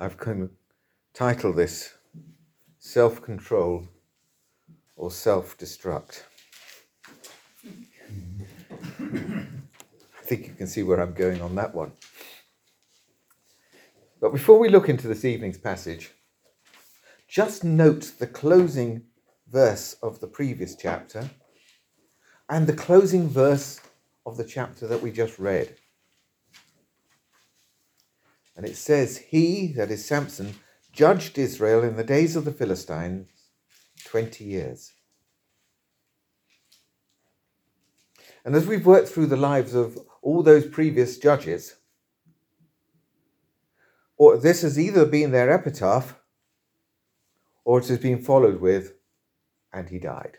I've kind of titled this Self-Control or Self-Destruct. I think you can see where I'm going on that one. But before we look into this evening's passage, just note the closing verse of the previous chapter and the closing verse of the chapter that we just read. And it says, he, that is Samson, judged Israel in the days of the Philistines 20 years. And as we've worked through the lives of all those previous judges, or this has either been their epitaph, or it has been followed with, and he died.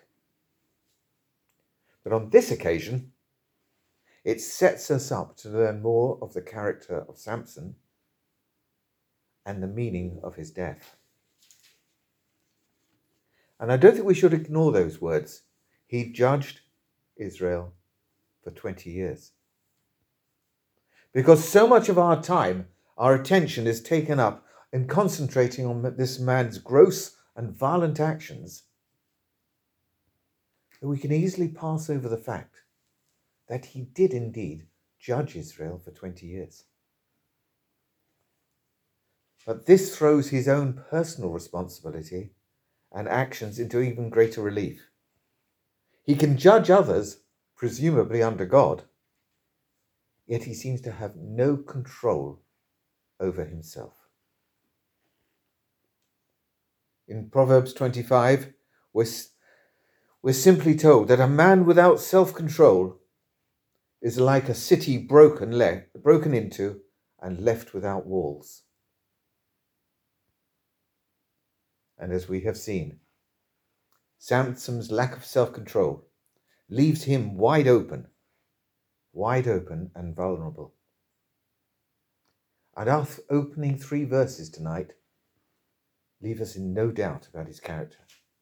But on this occasion, it sets us up to learn more of the character of Samson and the meaning of his death. And I don't think we should ignore those words. He judged Israel for 20 years. Because so much of our time, our attention is taken up in concentrating on this man's gross and violent actions, that we can easily pass over the fact that he did indeed judge Israel for 20 years. But this throws his own personal responsibility and actions into even greater relief. He can judge others, presumably under God, yet he seems to have no control over himself. In Proverbs 25, we're simply told that a man without self-control is like a city broken into and left without walls. And as we have seen, Samson's lack of self-control leaves him wide open and vulnerable. And our opening 3 verses tonight leave us in no doubt about his character.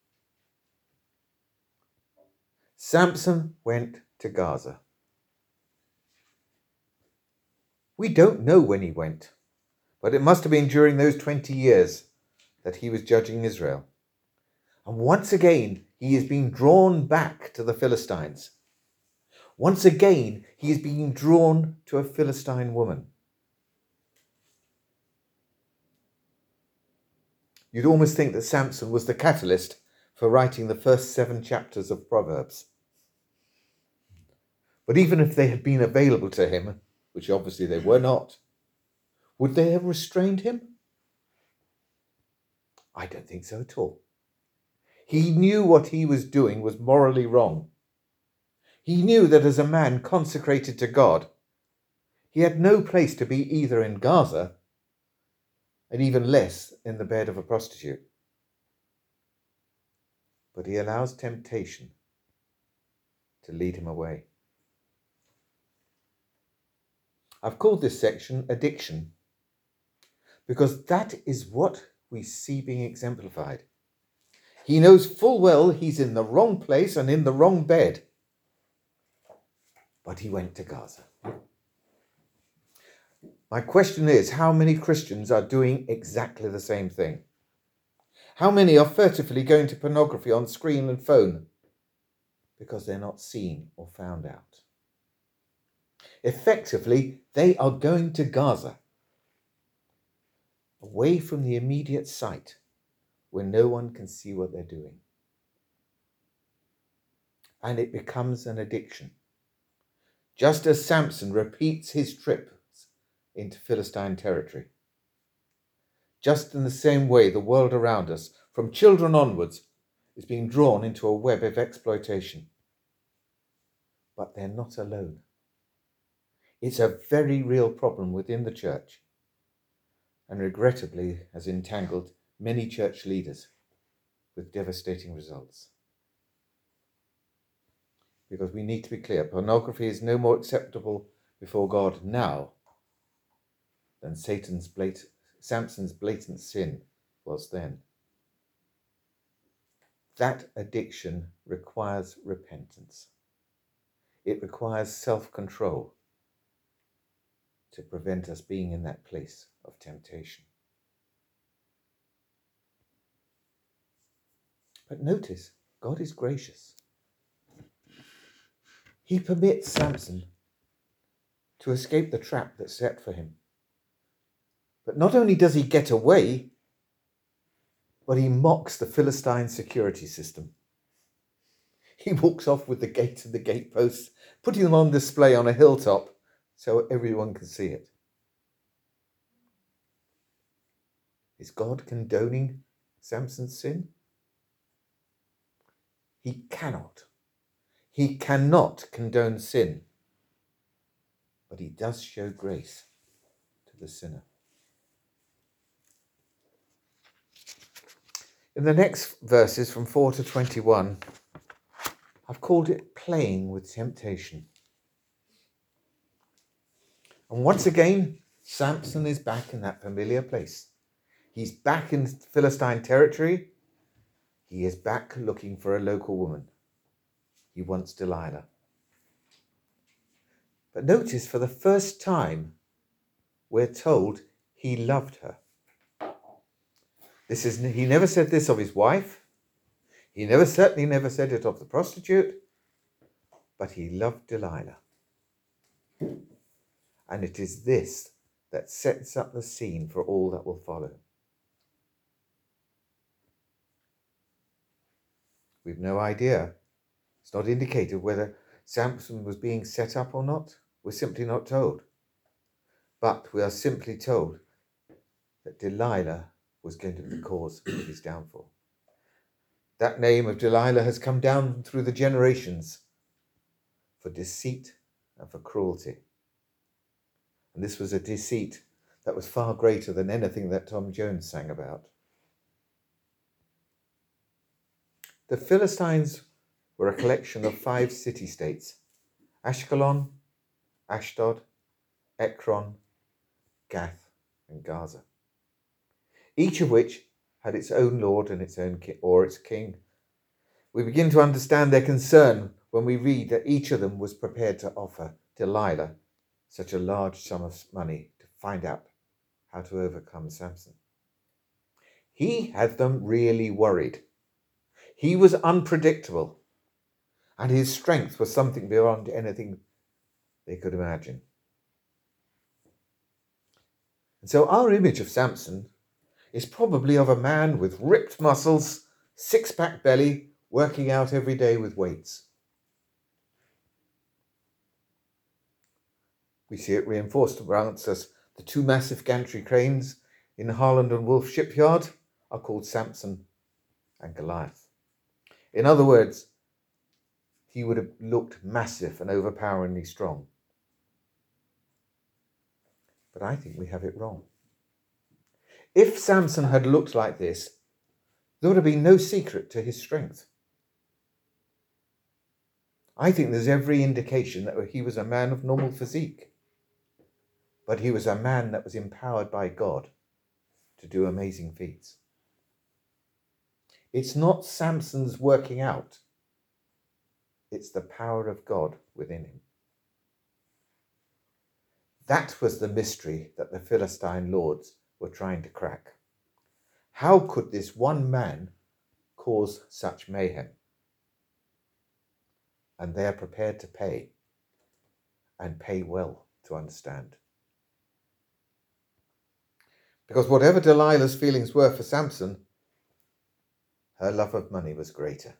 Samson went to Gaza. We don't know when he went, but it must have been during those 20 years that he was judging Israel. And once again, he is being drawn back to the Philistines. Once again, he is being drawn to a Philistine woman. You'd almost think that Samson was the catalyst for writing the first 7 chapters of Proverbs. But even if they had been available to him, which obviously they were not, would they have restrained him? I don't think so at all. He knew what he was doing was morally wrong. He knew that as a man consecrated to God, he had no place to be either in Gaza and even less in the bed of a prostitute. But he allows temptation to lead him away. I've called this section addiction because that is what we see being exemplified. He knows full well he's in the wrong place and in the wrong bed, but he went to Gaza. My question is, how many Christians are doing exactly the same thing? How many are furtively going to pornography on screen and phone because they're not seen or found out? Effectively, they are going to Gaza, away from the immediate sight where no one can see what they're doing. And it becomes an addiction. Just as Samson repeats his trips into Philistine territory. Just in the same way, the world around us, from children onwards, is being drawn into a web of exploitation. But they're not alone. It's a very real problem within the church, and regrettably has entangled many church leaders with devastating results. Because we need to be clear, pornography is no more acceptable before God now than Samson's blatant sin was then. That addiction requires repentance. It requires self-control to prevent us being in that place of temptation. But notice, God is gracious. He permits Samson to escape the trap that's set for him. But not only does he get away, but he mocks the Philistine security system. He walks off with the gates and the gateposts, putting them on display on a hilltop so everyone can see it. Is God condoning Samson's sin? He cannot. He cannot condone sin. But he does show grace to the sinner. In the next verses from 4 to 21, I've called it playing with temptation. And once again, Samson is back in that familiar place. He's back in Philistine territory. He is back looking for a local woman. He wants Delilah. But notice, for the first time, we're told he loved her. He never said this of his wife. He certainly never said it of the prostitute. But he loved Delilah. And it is this that sets up the scene for all that will follow. We've no idea. It's not indicated whether Samson was being set up or not. We're simply not told. But we are simply told that Delilah was going to be the cause of his downfall. That name of Delilah has come down through the generations for deceit and for cruelty. And this was a deceit that was far greater than anything that Tom Jones sang about. The Philistines were a collection of 5 city-states: Ashkelon, Ashdod, Ekron, Gath, and Gaza, each of which had its own lord and its own its king. We begin to understand their concern when we read that each of them was prepared to offer Delilah such a large sum of money to find out how to overcome Samson. He had them really worried. He was unpredictable, and his strength was something beyond anything they could imagine. And so our image of Samson is probably of a man with ripped muscles, 6-pack belly, working out every day with weights. We see it reinforced around us. The 2 massive gantry cranes in Harland and Wolff shipyard are called Samson and Goliath. In other words, he would have looked massive and overpoweringly strong. But I think we have it wrong. If Samson had looked like this, there would have been no secret to his strength. I think there's every indication that he was a man of normal physique, but he was a man that was empowered by God to do amazing feats. It's not Samson's working out. It's the power of God within him. That was the mystery that the Philistine lords were trying to crack. How could this one man cause such mayhem? And they are prepared to pay, and pay well, to understand. Because whatever Delilah's feelings were for Samson, her love of money was greater.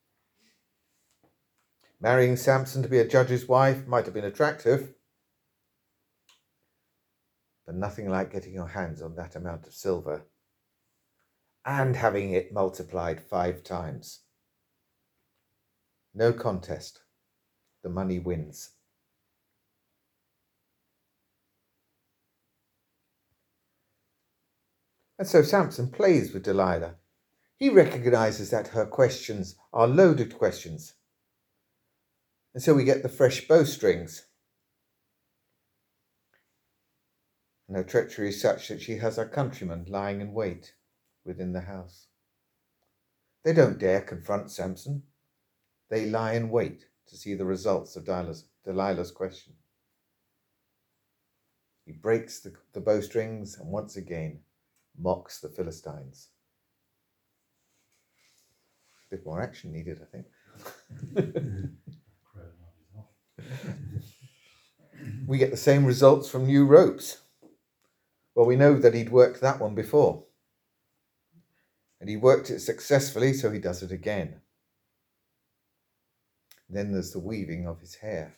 Marrying Samson to be a judge's wife might have been attractive, but nothing like getting your hands on that amount of silver and having it multiplied 5 times. No contest. The money wins. And so Samson plays with Delilah. He recognizes that her questions are loaded questions. And so we get the fresh bowstrings. And her treachery is such that she has her countrymen lying in wait within the house. They don't dare confront Samson. They lie in wait to see the results of Delilah's question. He breaks the bowstrings and once again mocks the Philistines. A bit more action needed, I think. We get the same results from new ropes. Well, we know that he'd worked that one before. And he worked it successfully, so he does it again. Then there's the weaving of his hair.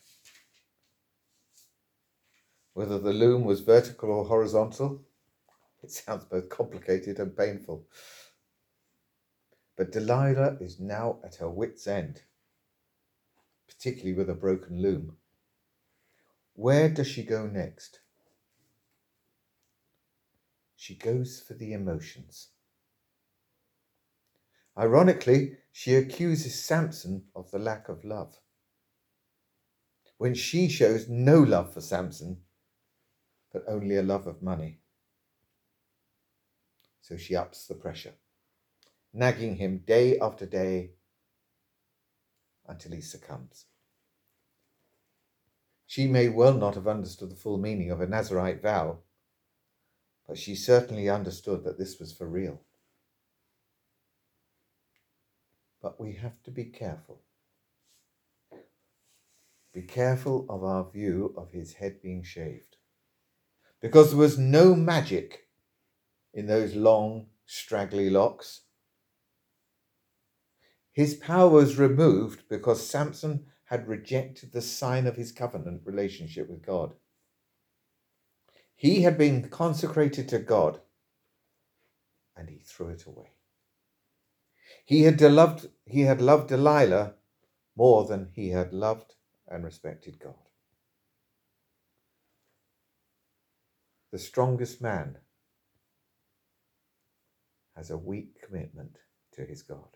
Whether the loom was vertical or horizontal, it sounds both complicated and painful. But Delilah is now at her wit's end, particularly with a broken loom. Where does she go next? She goes for the emotions. Ironically, she accuses Samson of the lack of love, when she shows no love for Samson, but only a love of money. So she ups the pressure, nagging him day after day until he succumbs. She may well not have understood the full meaning of a Nazirite vow, but she certainly understood that this was for real. But we have to be careful. Be careful of our view of his head being shaved, because there was no magic in those long, straggly locks. His power was removed because Samson had rejected the sign of his covenant relationship with God. He had been consecrated to God, and he threw it away. He had loved Delilah more than he had loved and respected God. The strongest man has a weak commitment to his God.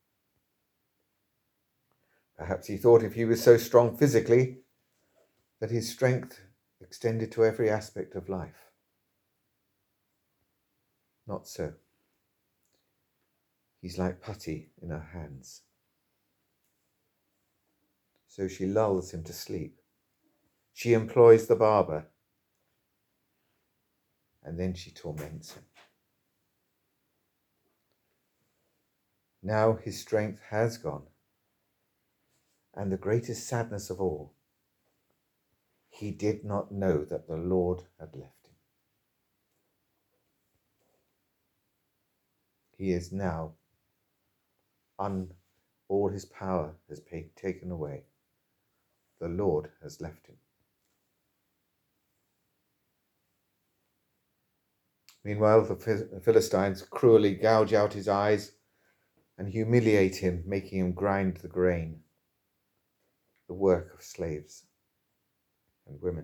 Perhaps he thought if he was so strong physically that his strength extended to every aspect of life. Not so. He's like putty in her hands. So she lulls him to sleep. She employs the barber. And then she torments him. Now his strength has gone. And the greatest sadness of all, he did not know that the Lord had left him. He is now, all his power has been taken away. The Lord has left him. Meanwhile, the Philistines cruelly gouge out his eyes and humiliate him, making him grind the grain, the work of slaves and women.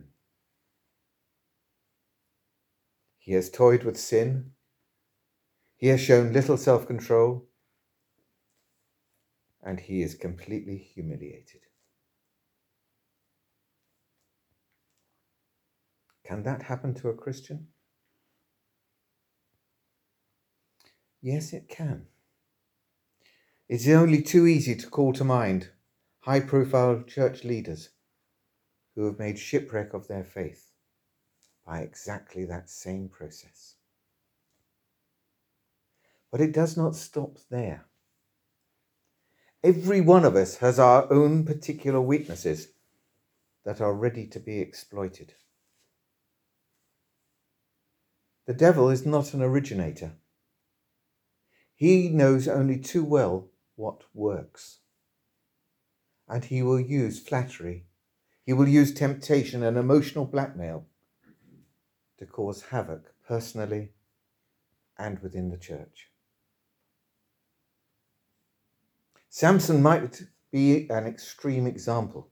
He has toyed with sin. He has shown little self-control, and he is completely humiliated. Can that happen to a Christian? Yes, it can. It's only too easy to call to mind high-profile church leaders who have made shipwreck of their faith by exactly that same process. But it does not stop there. Every one of us has our own particular weaknesses that are ready to be exploited. The devil is not an originator. He knows only too well what works. And he will use flattery, he will use temptation and emotional blackmail to cause havoc personally and within the church. Samson might be an extreme example,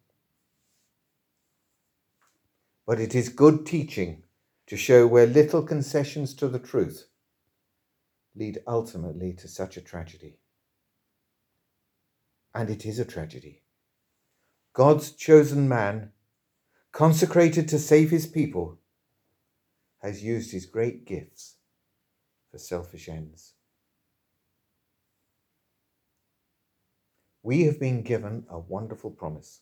but it is good teaching to show where little concessions to the truth lead ultimately to such a tragedy. And it is a tragedy. God's chosen man, consecrated to save his people, has used his great gifts for selfish ends. We have been given a wonderful promise.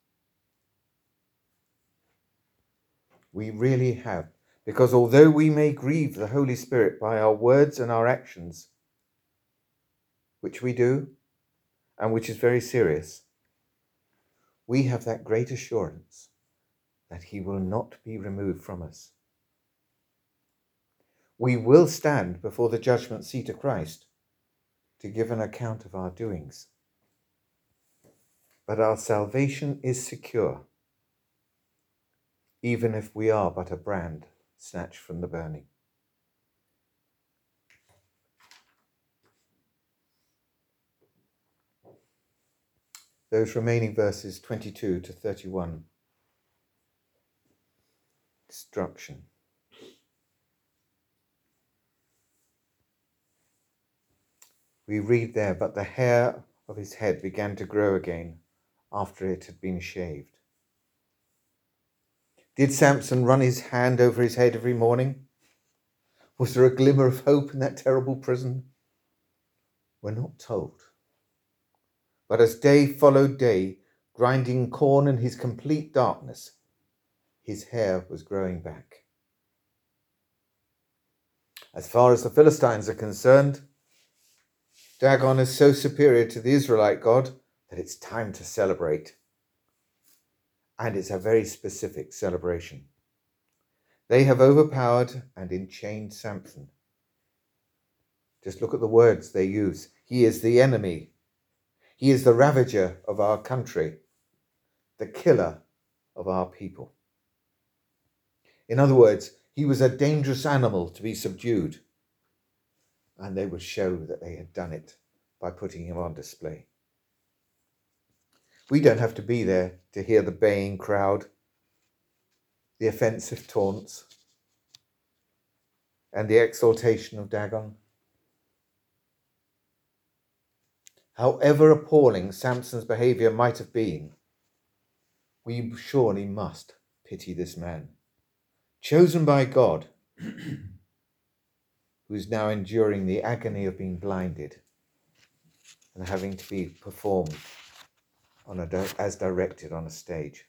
We really have, because although we may grieve the Holy Spirit by our words and our actions, which we do, and which is very serious, we have that great assurance that he will not be removed from us. We will stand before the judgment seat of Christ to give an account of our doings. But our salvation is secure, even if we are but a brand snatched from the burning. Those remaining verses 22 to 31. Destruction. We read there, but the hair of his head began to grow again after it had been shaved. Did Samson run his hand over his head every morning? Was there a glimmer of hope in that terrible prison? We're not told. But as day followed day, grinding corn in his complete darkness, his hair was growing back. As far as the Philistines are concerned, Dagon is so superior to the Israelite God that it's time to celebrate. And it's a very specific celebration. They have overpowered and enchained Samson. Just look at the words they use. He is the enemy. He is the ravager of our country, the killer of our people. In other words, he was a dangerous animal to be subdued. And they would show that they had done it by putting him on display. We don't have to be there to hear the baying crowd, the offensive taunts, and the exaltation of Dagon. However appalling Samson's behavior might have been, we surely must pity this man, chosen by God, who is now enduring the agony of being blinded and having to be performed as directed on a stage.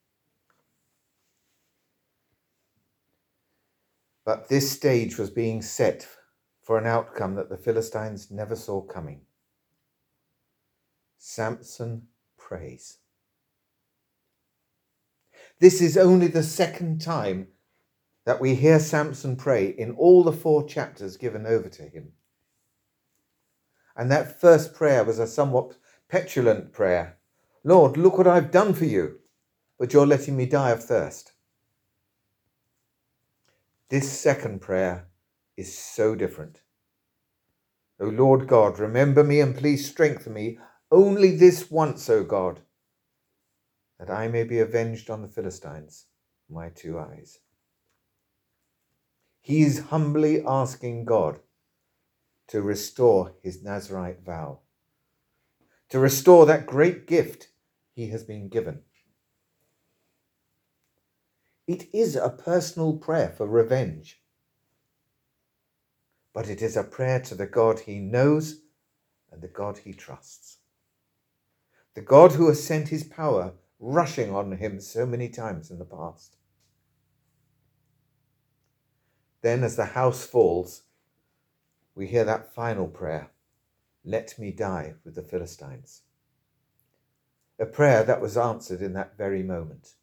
But this stage was being set for an outcome that the Philistines never saw coming. Samson prays. This is only the second time that we hear Samson pray in all the 4 chapters given over to him. And that first prayer was a somewhat petulant prayer. Lord, look what I've done for you, but you're letting me die of thirst. This second prayer is so different. O Lord God, remember me and please strengthen me only this once, O God, that I may be avenged on the Philistines, my 2 eyes. He is humbly asking God to restore his Nazirite vow, to restore that great gift he has been given. It is a personal prayer for revenge, but it is a prayer to the God he knows and the God he trusts. The God who has sent his power rushing on him so many times in the past. Then as the house falls, we hear that final prayer, let me die with the Philistines. A prayer that was answered in that very moment.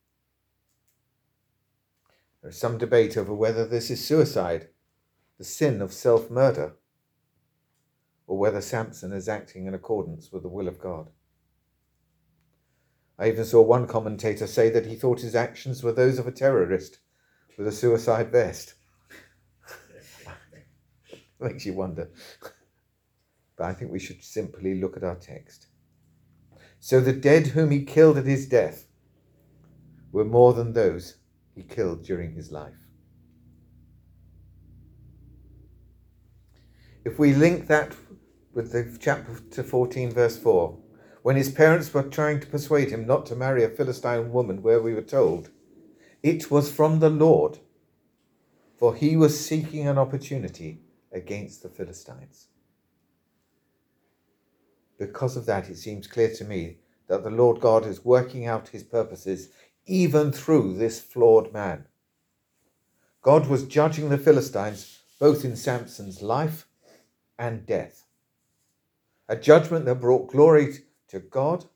There is some debate over whether this is suicide, the sin of self-murder, or whether Samson is acting in accordance with the will of God. I even saw one commentator say that he thought his actions were those of a terrorist with a suicide vest. Makes you wonder. But I think we should simply look at our text. So the dead whom he killed at his death were more than those he killed during his life. If we link that with the chapter 14, verse 4, when his parents were trying to persuade him not to marry a Philistine woman, where we were told, it was from the Lord, for he was seeking an opportunity against the Philistines. Because of that, it seems clear to me that the Lord God is working out his purposes even through this flawed man. God was judging the Philistines both in Samson's life and death. a judgment that brought glory to God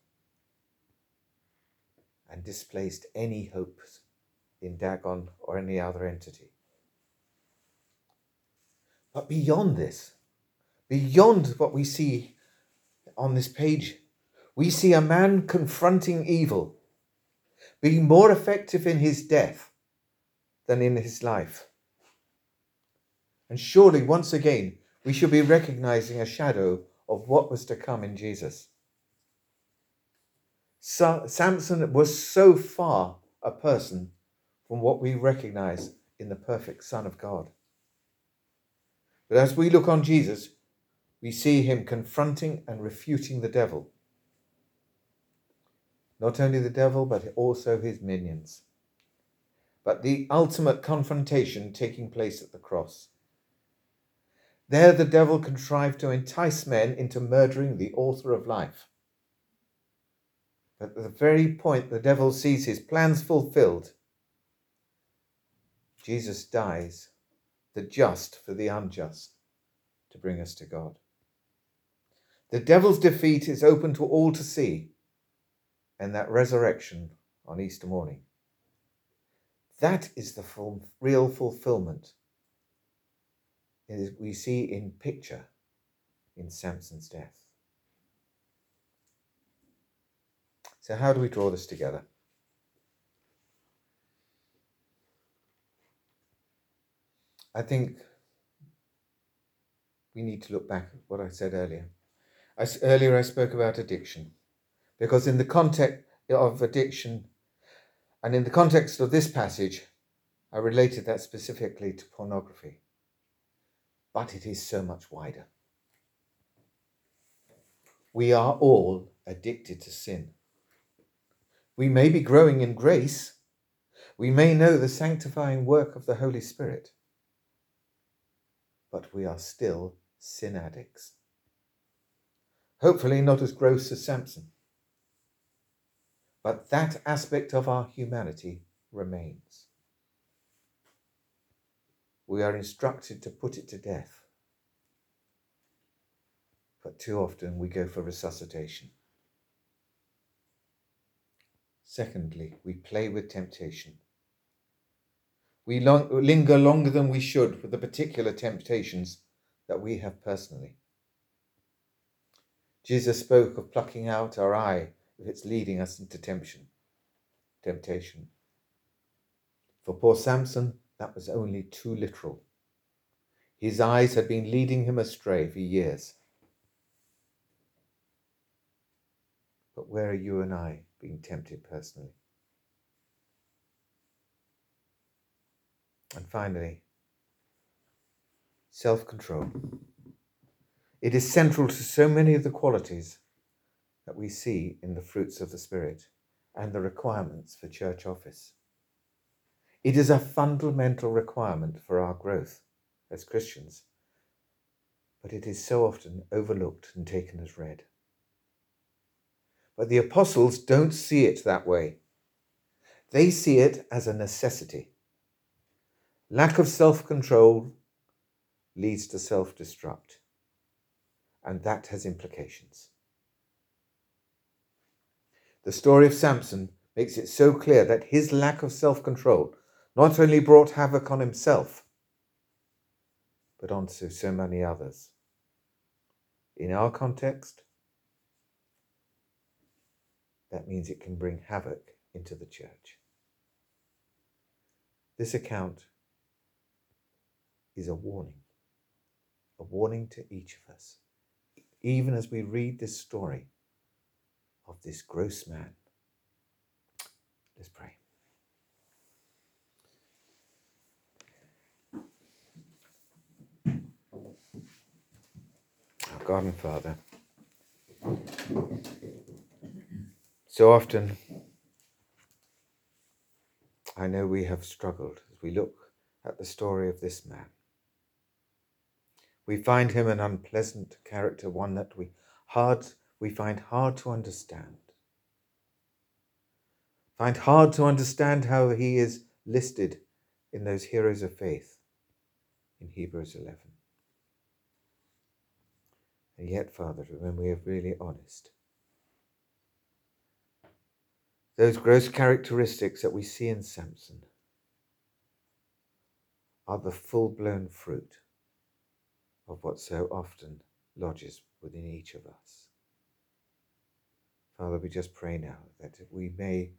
and displaced any hopes in Dagon or any other entity. But beyond this, beyond what we see on this page, we see a man confronting evil, being more effective in his death than in his life. And surely, once again, we should be recognizing a shadow of what was to come in Jesus. Samson was so far a person from what we recognize in the perfect Son of God. But as we look on Jesus, we see him confronting and refuting the devil. Not only the devil, but also his minions. But the ultimate confrontation taking place at the cross. There the devil contrived to entice men into murdering the author of life. But at the very point the devil sees his plans fulfilled, Jesus dies, the just for the unjust, to bring us to God. The devil's defeat is open to all to see, and that resurrection on Easter morning. That is the real fulfillment we see in picture in Samson's death. So how do we draw this together? I think we need to look back at what I said earlier. Earlier I spoke about addiction, because in the context of addiction and in the context of this passage, I related that specifically to pornography. But it is so much wider. We are all addicted to sin. We may be growing in grace. We may know the sanctifying work of the Holy Spirit. But we are still sin addicts. Hopefully not as gross as Samson. But that aspect of our humanity remains. We are instructed to put it to death. But too often we go for resuscitation. Secondly, we play with temptation. We linger longer than we should with the particular temptations that we have personally. Jesus spoke of plucking out our eye if it's leading us into temptation. For poor Samson, that was only too literal. His eyes had been leading him astray for years. But where are you and I being tempted personally? And finally, self-control. It is central to so many of the qualities that we see in the fruits of the Spirit and the requirements for church office. It is a fundamental requirement for our growth as Christians, but it is so often overlooked and taken as read. But the apostles don't see it that way. They see it as a necessity. Lack of self-control leads to self-destruct, and that has implications. The story of Samson makes it so clear that his lack of self-control not only brought havoc on himself, but onto so many others. In our context, that means it can bring havoc into the church. This account is a warning to each of us, even as we read this story of this gross man. Let's pray. Our God and Father, so often I know we have struggled as we look at the story of this man. We find him an unpleasant character, one that we find hard to understand. Find hard to understand how he is listed in those heroes of faith in Hebrews 11. And yet, Father, when we are really honest, those gross characteristics that we see in Samson are the full-blown fruit of what so often lodges within each of us. Father, we just pray now that we may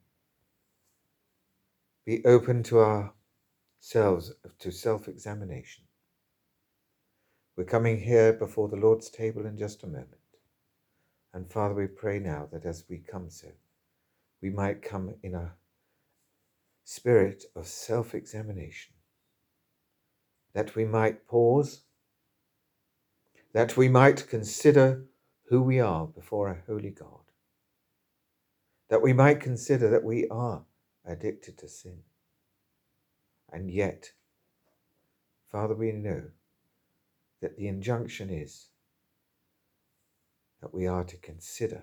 be open to ourselves, to self-examination. We're coming here before the Lord's table in just a moment. And Father, we pray now that as we come so, we might come in a spirit of self-examination, that we might pause, that we might consider who we are before a holy God, that we might consider that we are addicted to sin. And yet, Father, we know that the injunction is that we are to consider,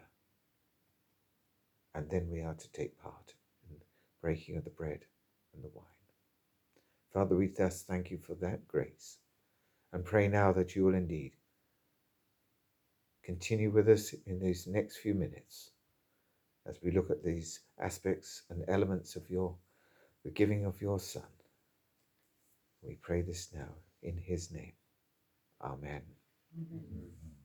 and then we are to take part in the breaking of the bread and the wine. Father, we thus thank you for that grace, and pray now that you will indeed continue with us in these next few minutes as we look at these aspects and elements of the giving of your Son. We pray this now in his name. Amen. Amen.